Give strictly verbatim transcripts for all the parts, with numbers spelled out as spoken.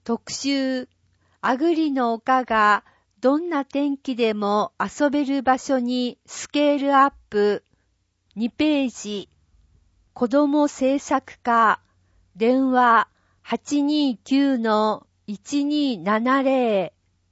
特集、アグリの丘がどんな天気でも遊べる場所にスケールアップ。にページ、子ども政策課、電話 はちにーきゅうのいちにーななぜろ。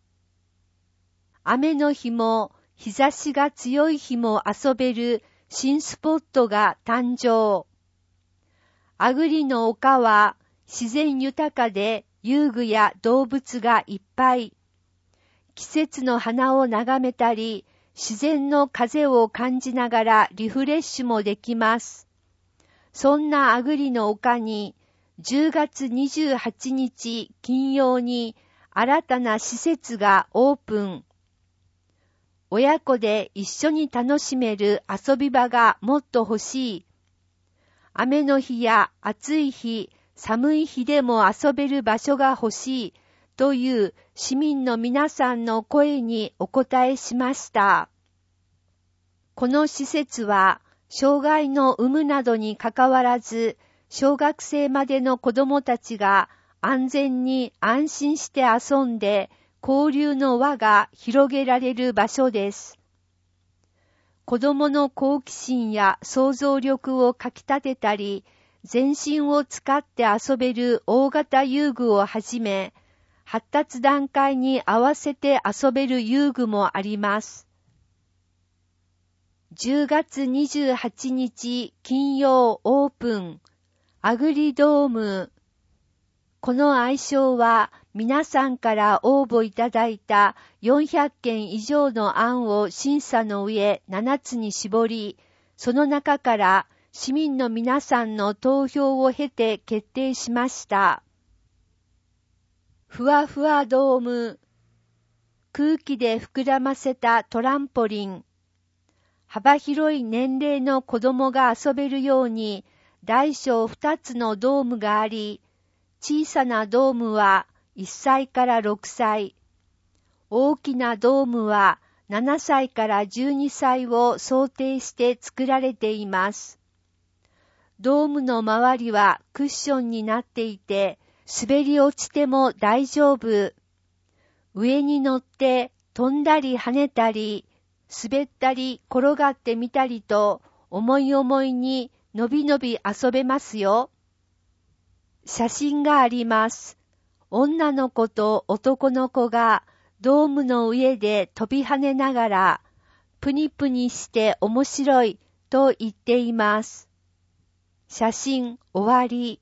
雨の日も日差しが強い日も遊べる新スポットが誕生。アグリの丘は自然豊かで遊具や動物がいっぱい。季節の花を眺めたり、自然の風を感じながらリフレッシュもできます。そんなアグリの丘にじゅうがつにじゅうはちにち金曜に新たな施設がオープン。親子で一緒に楽しめる遊び場がもっと欲しい。雨の日や暑い日、寒い日でも遊べる場所が欲しいという市民の皆さんの声にお答えしました。この施設は障害の有無などにかかわらず、小学生までの子どもたちが安全に安心して遊んで交流の輪が広げられる場所です。子どもの好奇心や想像力をかきたてたり、全身を使って遊べる大型遊具をはじめ、発達段階に合わせて遊べる遊具もあります。じゅうがつにじゅうはちにち金曜オープン、アグリドーム。この愛称は皆さんから応募いただいたよんひゃっけん以上の案を審査の上ななつに絞り、その中から市民の皆さんの投票を経て決定しました。ふわふわドーム。空気で膨らませたトランポリン。幅広い年齢の子供が遊べるように大小ふたつのドームがあり、小さなドームはいっさいからろくさい、大きなドームはななさいからじゅうにさいを想定して作られています。ドームの周りはクッションになっていて、滑り落ちても大丈夫。上に乗って飛んだり跳ねたり、滑ったり転がってみたりと、思い思いにのびのび遊べますよ。写真があります。女の子と男の子がドームの上で飛び跳ねながら、プニプニして面白いと言っています。写真終わり。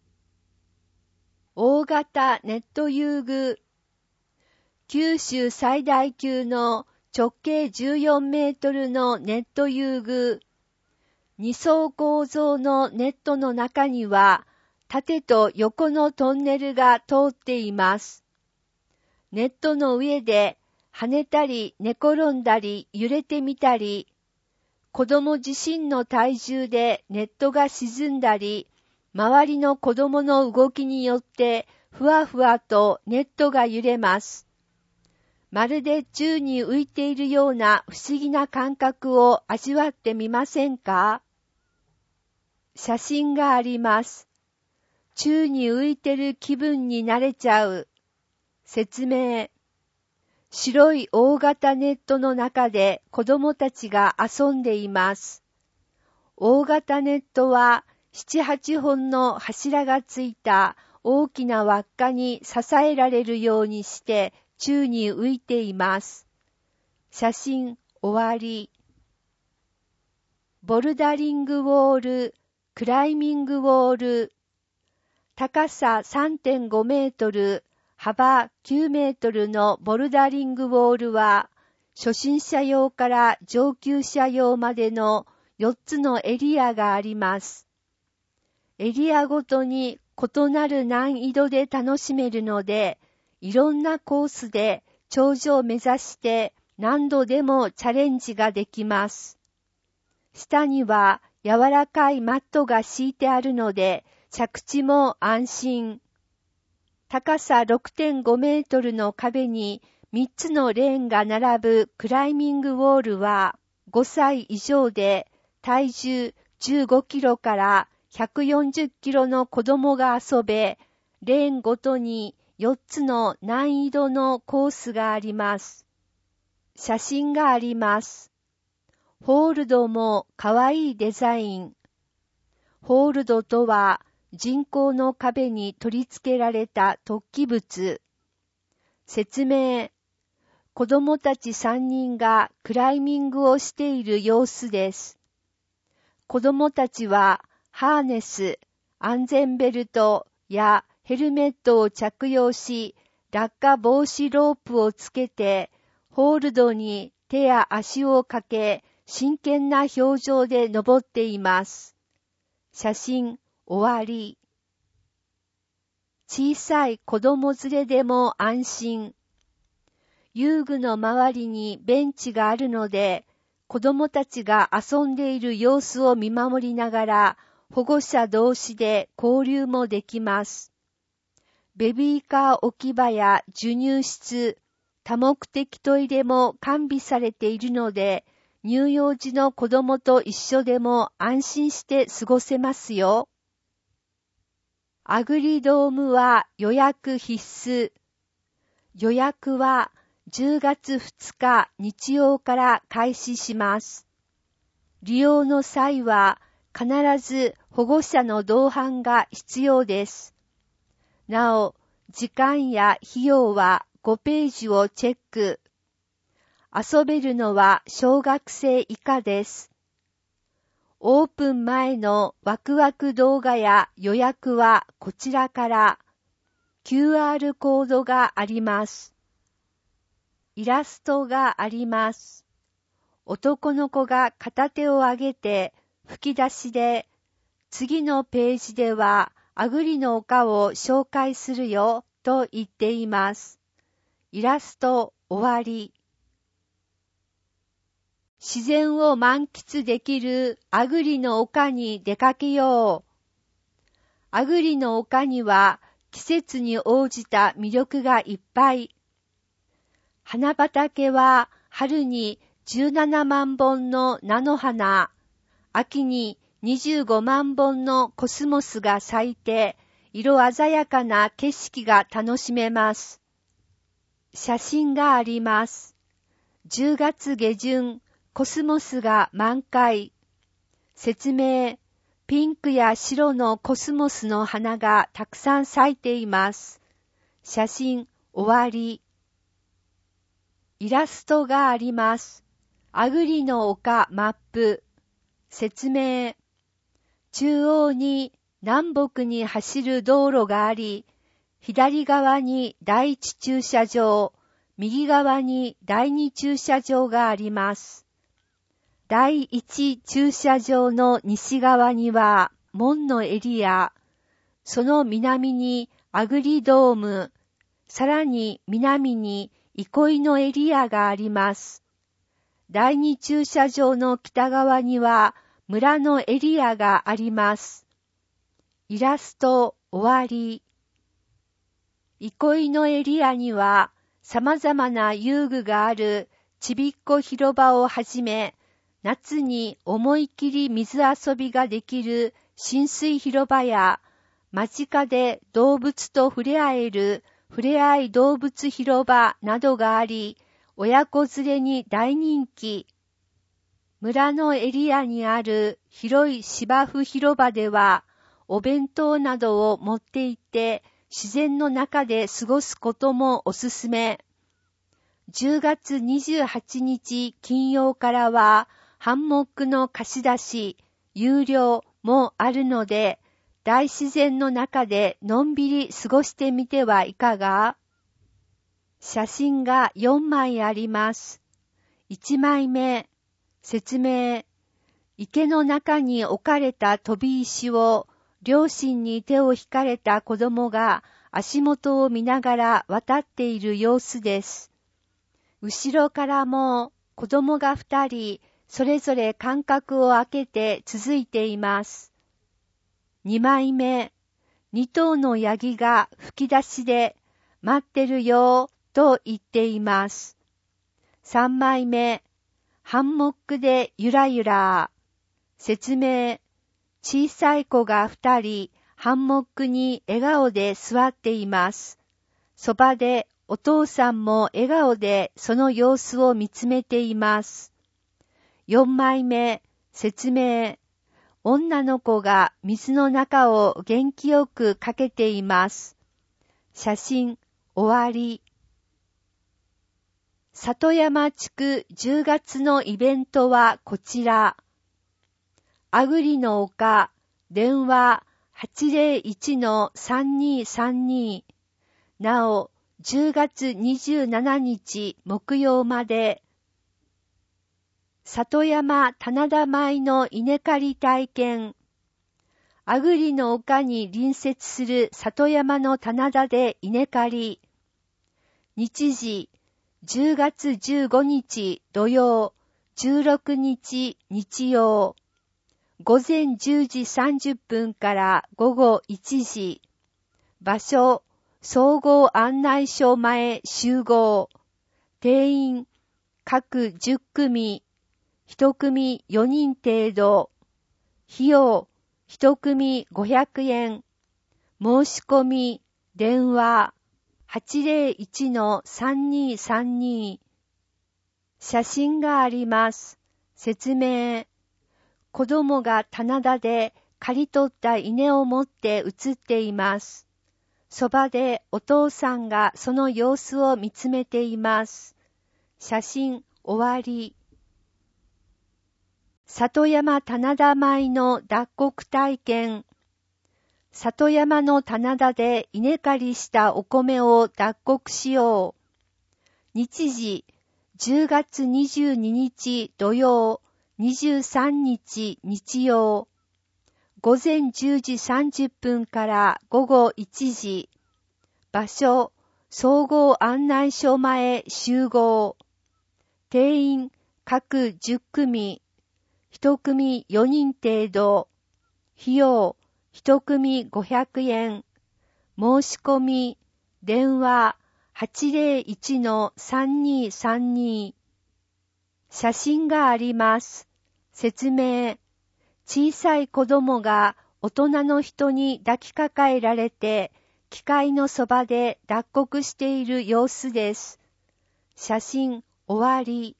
大型ネット遊具。九州最大級の直径じゅうよんメートルのネット遊具。二層構造のネットの中には、縦と横のトンネルが通っています。ネットの上で跳ねたり寝転んだり揺れてみたり、子供自身の体重でネットが沈んだり、周りの子供の動きによってふわふわとネットが揺れます。まるで宙に浮いているような不思議な感覚を味わってみませんか？写真があります。宙に浮いてる気分になれちゃう。説明。白い大型ネットの中で子供たちが遊んでいます。大型ネットはなな、はっぽんの柱がついた大きな輪っかに支えられるようにして宙に浮いています。写真終わり。ボルダリングウォール、クライミングウォール。高さ さんてんごメートル、幅きゅうメートルのボルダリングウォールは、初心者用から上級者用までのよっつのエリアがあります。エリアごとに異なる難易度で楽しめるので、いろんなコースで頂上を目指して何度でもチャレンジができます。下には柔らかいマットが敷いてあるので、着地も安心。高さ ろくてんごメートルの壁にみっつのレーンが並ぶクライミングウォールはごさい以上で体重じゅうごキロからひゃくよんじゅっキロの子供が遊べ、レーンごとによっつの難易度のコースがあります。写真があります。ホールドもかわいいデザイン。ホールドとは人工の壁に取り付けられた突起物。説明。子供たちさんにんがクライミングをしている様子です。子供たちはハーネス、安全ベルトやヘルメットを着用し、落下防止ロープをつけて、ホールドに手や足をかけ、真剣な表情で登っています。写真終わり。小さい子供連れでも安心。遊具の周りにベンチがあるので、子供たちが遊んでいる様子を見守りながら、保護者同士で交流もできます。ベビーカー置き場や授乳室、多目的トイレも完備されているので、乳幼児の子供と一緒でも安心して過ごせますよ。アグリドームは予約必須。予約はじゅうがつふつか日曜から開始します。利用の際は必ず保護者の同伴が必要です。なお、時間や費用はごページをチェック。遊べるのは小学生以下です。オープン前のワクワク動画や予約はこちらから。キューアール コードがあります。イラストがあります。男の子が片手を上げて吹き出しで、次のページではアグリの丘を紹介するよと言っています。イラスト終わり。自然を満喫できるアグリの丘に出かけよう。アグリの丘には季節に応じた魅力がいっぱい。花畑は春にじゅうななまんぼんの菜の花、秋ににじゅうごまんぼんのコスモスが咲いて、色鮮やかな景色が楽しめます。写真があります。じゅうがつげじゅん、コスモスが満開。説明。ピンクや白のコスモスの花がたくさん咲いています。写真終わり。イラストがあります。アグリの丘マップ。説明。中央に南北に走る道路があり、左側に第一駐車場、右側に第二駐車場があります。第一駐車場の西側には門のエリア、その南にアグリドーム、さらに南に憩いのエリアがあります。第二駐車場の北側には村のエリアがあります。イラスト終わり。憩いのエリアには様々な遊具があるちびっこ広場をはじめ、夏に思い切り水遊びができる浸水広場や、間近で動物と触れ合える触れ合い動物広場などがあり、親子連れに大人気。村のエリアにある広い芝生広場では、お弁当などを持って行って自然の中で過ごすこともおすすめ。じゅうがつにじゅうはちにち金曜からは、ハンモックの貸し出し、有料もあるので、大自然の中でのんびり過ごしてみてはいかが？写真がよんまいあります。いちまいめ、説明。池の中に置かれた飛び石を、両親に手を引かれた子供が足元を見ながら渡っている様子です。後ろからも子供がふたり、それぞれ間隔を空けて続いています。にまいめ、にとうのヤギが吹き出しで待ってるよと言っています。さんまいめ、ハンモックでゆらゆら。説明、小さい子がふたりハンモックに笑顔で座っています。 そばでお父さんも笑顔でその様子を見つめています。よんまいめ、説明。女の子が水の中を元気よくかけています。写真、終わり。里山地区じゅうがつのイベントはこちら。あぐりの丘、電話 はちゼロいちのさんにさんに。なお、じゅうがつにじゅうしちにち木曜まで。里山棚田米の稲刈り体験。あぐりの丘に隣接する里山の棚田で稲刈り。日時、じゅうがつじゅうごにち土曜、じゅうろくにち日曜。午前じゅうじさんじゅっぷんから午後いちじ。場所、総合案内所前集合。定員、各じゅっくみ。一組よにん程度。費用、一組ごひゃくえん。申し込み、電話、はちゼロいちのさんにさんに。写真があります。説明。子供が棚田で刈り取った稲を持って写っています。そばでお父さんがその様子を見つめています。写真、終わり。里山棚田米の脱穀体験。里山の棚田で稲刈りしたお米を脱穀しよう。日時、じゅうがつにじゅうににち土曜、にじゅうさんにち日曜。午前じゅうじさんじゅっぷんから午後いちじ。場所、総合案内所前集合。定員、各じゅっくみ。一組よにん程度。費用、一組ごひゃくえん。申し込み、電話 はちゼロいちのさんにさんに。写真があります。説明。小さい子供が大人の人に抱きかかえられて、機械のそばで脱穀している様子です。写真、終わり。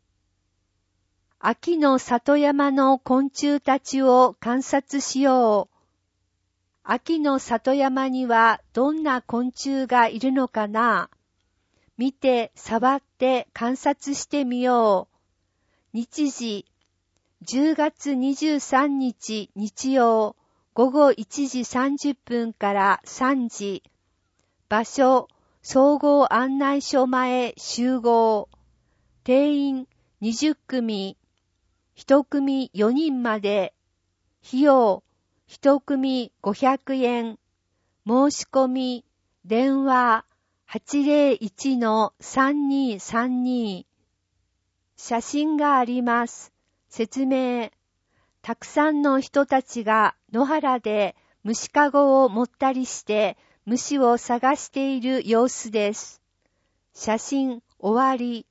秋の里山の昆虫たちを観察しよう。秋の里山にはどんな昆虫がいるのかな？見て、触って観察してみよう。日時、じゅうがつにじゅうさんにち日曜、午後いちじさんじゅっぷんからさんじ。場所、総合案内所前集合。定員にじゅっくみ。一組よにんまで。費用、一組ごひゃくえん。申し込み、電話、はちゼロいちのさんにさんに。写真があります。説明。たくさんの人たちが野原で虫かごを持ったりして虫を探している様子です。写真、終わり。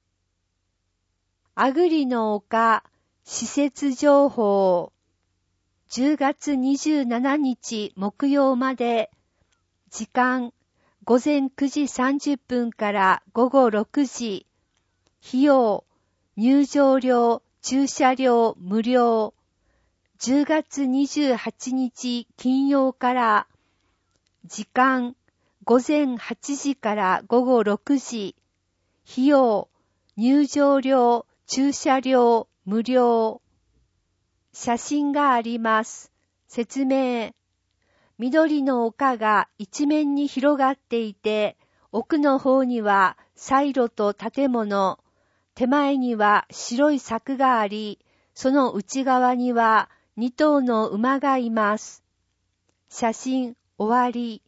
あぐりの丘、施設情報。じゅうがつにじゅうしちにち木曜まで。時間、午前くじさんじゅっぷんから午後ろくじ。費用、入場料、駐車料無料。じゅうがつにじゅうはちにち金曜から。時間、午前はちじから午後ろくじ。費用、入場料、駐車料無料。写真があります。説明。緑の丘が一面に広がっていて、奥の方にはサイロと建物、手前には白い柵があり、その内側には二頭の馬がいます。写真、終わり。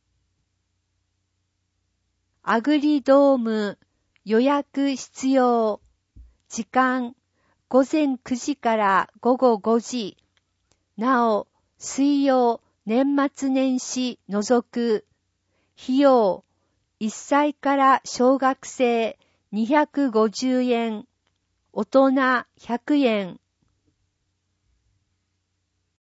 あぐりドーム、予約必要。時間、午前くじから午後ごじ。なお、水曜、年末年始除く。費用、いっさいから小学生にひゃくごじゅうえん。大人ひゃくえん。